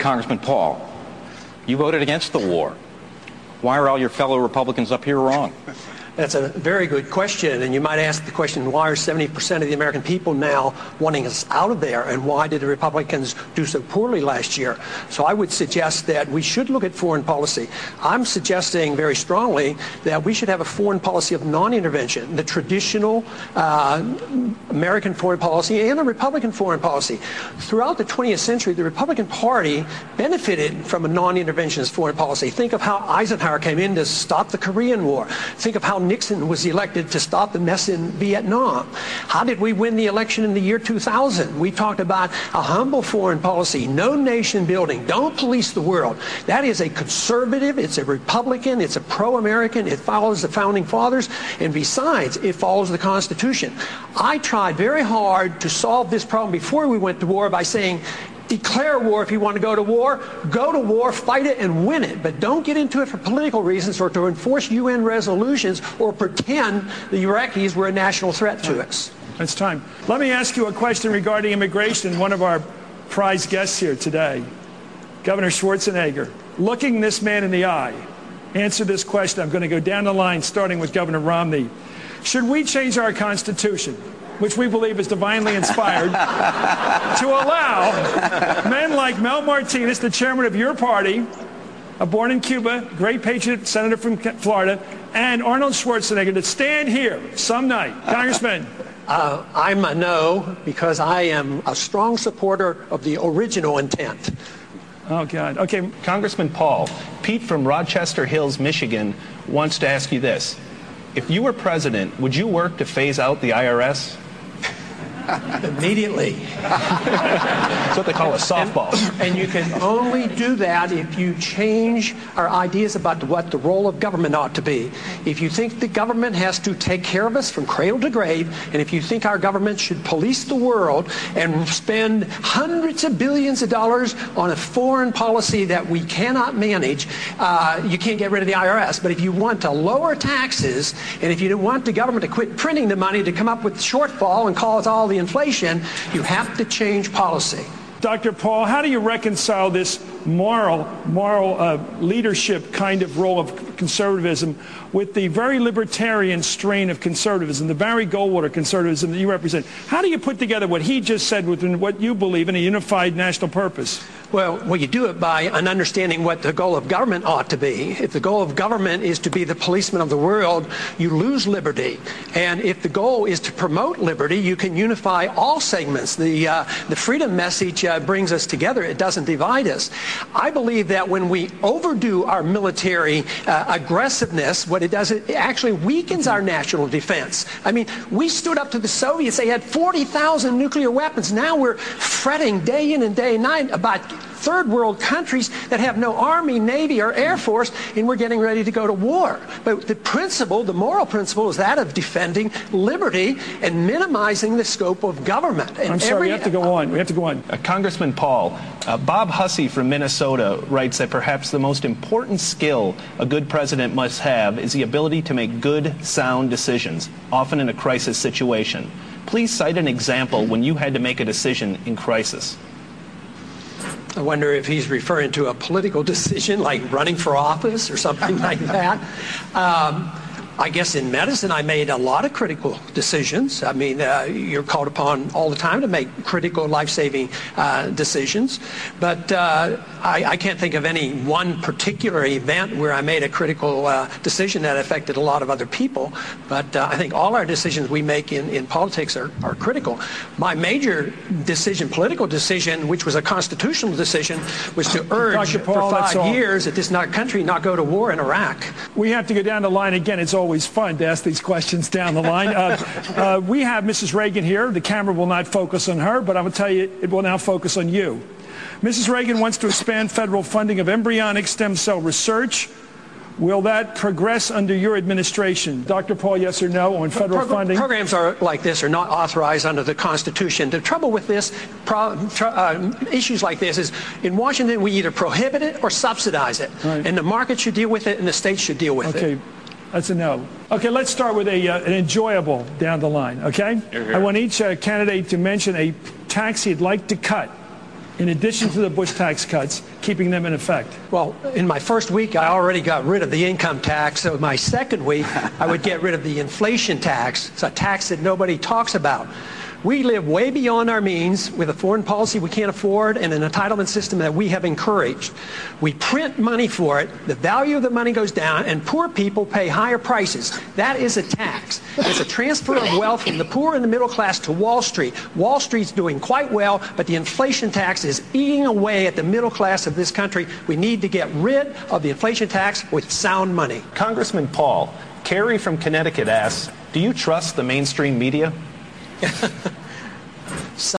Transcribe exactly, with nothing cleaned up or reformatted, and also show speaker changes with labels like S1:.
S1: Congressman Paul, you voted against the war. Why are all your fellow Republicans up here wrong?
S2: That's a very good question, and you might ask the question, why are seventy percent of the American people now wanting us out of there, and why did the Republicans do so poorly last year? So I would suggest that we should look at foreign policy. I'm suggesting very strongly that we should have a foreign policy of non-intervention, the traditional uh, American foreign policy and the Republican foreign policy. Throughout the twentieth century, the Republican Party benefited from a non-interventionist foreign policy. Think of how Eisenhower came in to stop the Korean War. Think of how Nixon was elected to stop the mess in Vietnam. How did we win the election in the year two thousand? We talked about a humble foreign policy, no nation building, don't police the world. That is a conservative, it's a Republican, it's a pro-American, it follows the Founding Fathers, and besides, it follows the Constitution. I tried very hard to solve this problem before we went to war by saying, declare war if you want to go to war, go to war, fight it, and win it. But don't get into it for political reasons or to enforce U N resolutions or pretend the Iraqis were a national threat to us.
S3: It's time. Let me ask you a question regarding immigration. One of our prize guests here today, Governor Schwarzenegger, looking this man in the eye, answer this question. I'm going to go down the line, starting with Governor Romney. Should we change our Constitution, which we believe is divinely inspired, to allow men like Mel Martinez, the chairman of your party, a born in Cuba, great patriot senator from Florida, and Arnold Schwarzenegger to stand here some night? Congressman.
S2: Uh, I'm a no, because I am a strong supporter of the original intent.
S3: Oh, God. Okay.
S4: Congressman Paul, Pete from Rochester Hills, Michigan, wants to ask you this. If you were president, would you work to phase out the I R S?
S2: Immediately.
S4: That's what they call a softball.
S2: And, and you can only do that if you change our ideas about what the role of government ought to be. If you think the government has to take care of us from cradle to grave, and if you think our government should police the world and spend hundreds of billions of dollars on a foreign policy that we cannot manage, uh, you can't get rid of the I R S. But if you want to lower taxes, and if you want the government to quit printing the money to come up with the shortfall and cause all the inflation, you have to change policy.
S3: Doctor Paul, how do you reconcile this moral, moral uh, leadership kind of role of conservatism with the very libertarian strain of conservatism, the Barry Goldwater conservatism that you represent? How do you put together what he just said with what you believe in a unified national purpose?
S2: Well, well, you do it by an understanding what the goal of government ought to be. If the goal of government is to be the policeman of the world, you lose liberty. And if the goal is to promote liberty, you can unify all segments. The, uh, the freedom message uh, brings us together. It doesn't divide us. I believe that when we overdo our military uh, aggressiveness, what it does, it actually weakens our national defense. I mean, we stood up to the Soviets. They had forty thousand nuclear weapons. Now we're fretting day in and day night about third world countries that have no army, navy, or air force, and we're getting ready to go to war. But the principle, the moral principle, is that of defending liberty and minimizing the scope of government. And
S3: I'm sorry,
S2: every,
S3: we have to go on. We have to go on.
S4: Uh, Congressman Paul, uh, Bob Hussey from Minnesota writes that perhaps the most important skill a good president must have is the ability to make good, sound decisions, often in a crisis situation. Please cite an example when you had to make a decision in crisis.
S2: I wonder if he's referring to a political decision like running for office or something like that. Um, I guess in medicine I made a lot of critical decisions. I mean, uh, you're called upon all the time to make critical life-saving uh, decisions. But uh, I, I can't think of any one particular event where I made a critical uh, decision that affected a lot of other people. But uh, I think all our decisions we make in, in politics are, are critical. My major decision, political decision, which was a constitutional decision, was to urge
S3: Paul,
S2: for five years that this not country not go to war in Iraq.
S3: We have to go down the line again. It's always fun to ask these questions down the line. Uh, uh, we have Missus Reagan here. The camera will not focus on her, but I will tell you it will now focus on you. Missus Reagan wants to expand federal funding of embryonic stem cell research. Will that progress under your administration? Doctor Paul, yes or no on federal
S2: Pro-
S3: funding?
S2: Programs are like this are not authorized under the Constitution. The trouble with this, pro- tr- uh, issues like this is in Washington we either prohibit it or subsidize it. Right. And the market should deal with it and the states should deal with
S3: okay.
S2: it.
S3: Okay. That's a no. Okay, let's start with a, uh, an enjoyable down the line, okay?
S1: Here, here.
S3: I want each uh, candidate to mention a tax he'd like to cut in addition to the Bush tax cuts, keeping them in effect?
S2: Well, in my first week, I already got rid of the income tax. So my second week, I would get rid of the inflation tax. It's a tax that nobody talks about. We live way beyond our means with a foreign policy we can't afford and an entitlement system that we have encouraged. We print money for it, the value of the money goes down, and poor people pay higher prices. That is a tax. It's a transfer of wealth from the poor and the middle class to Wall Street. Wall Street's doing quite well, but the inflation tax is eating away at the middle class of this country. We need to get rid of the inflation tax with sound money.
S4: Congressman Paul, Carrie from Connecticut asks, do you trust the mainstream media?